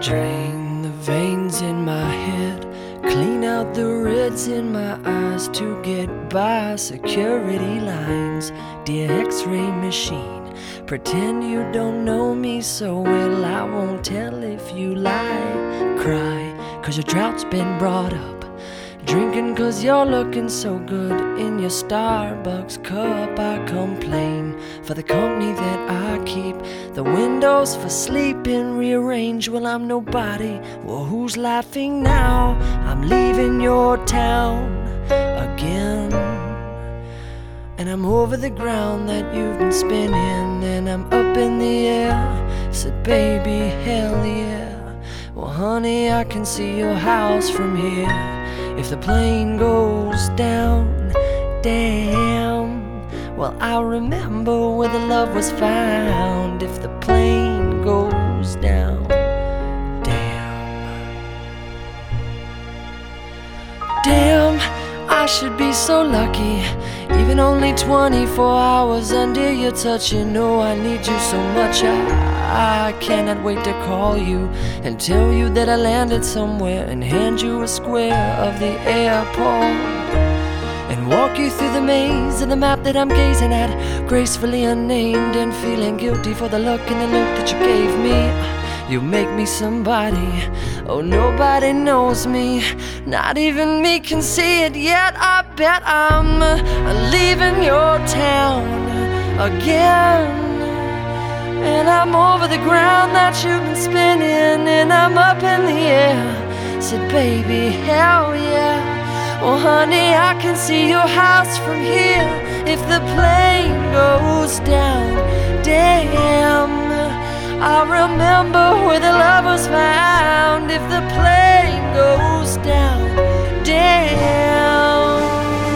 Drain the veins in my head, clean out the reds in my eyes to get by security lines. Dear X-ray machine, pretend you don't know me so well. I won't tell if you lie. Cry, 'cause your drought's been brought up. Drinking 'cause you're looking so good in your Starbucks cup. I complain for the company that I keep, the windows for sleeping rearranged. Well, I'm nobody, well, who's laughing now? I'm leaving your town again, and I'm over the ground that you've been spinning, and I'm up in the air. Said, baby, hell yeah. Well, honey, I can see your house from here. If the plane goes down, damn, well, I'll remember where the love was found. If the plane goes down, damn, I should be so lucky. Even only 24 hours under your touch, you know I need you so much. I cannot wait to call you and tell you that I landed somewhere, and hand you a square of the airport, and walk you through the maze of the map that I'm gazing at, gracefully unnamed and feeling guilty for the luck and the look that you gave me. You make me somebody, oh, nobody knows me, not even me can see it yet. I bet I'm leaving your town again, and I'm over the ground that you've been spinning, and I'm up in the air. Said, baby, hell yeah. Well, honey, I can see your house from here. If the plane goes down, damn, I remember where the love was found. If the plane goes down, damn.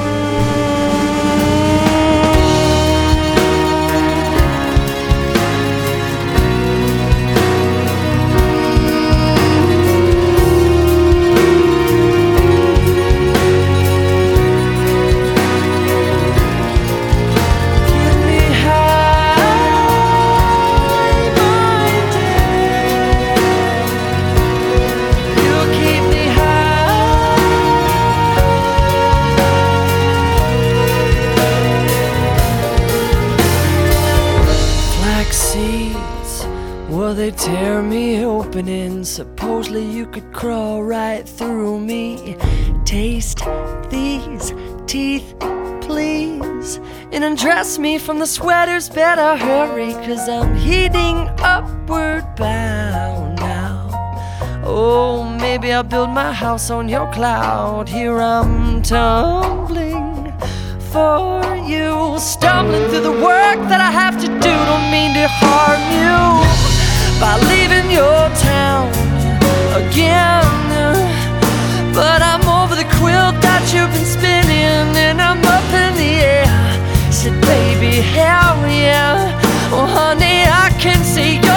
Seeds, well, they tear me open, and supposedly you could crawl right through me. Taste these teeth, please, and undress me from the sweaters. Better hurry, 'cause I'm heading upward bound now. Oh, maybe I'll build my house on your cloud. Here I'm tumbling for you, stumbling through the work that I have to do. Don't mean to harm you by leaving your town again, but I'm over the quilt that you've been spinning, and I'm up in the air. Said, baby, hell yeah. Well, honey, I can see you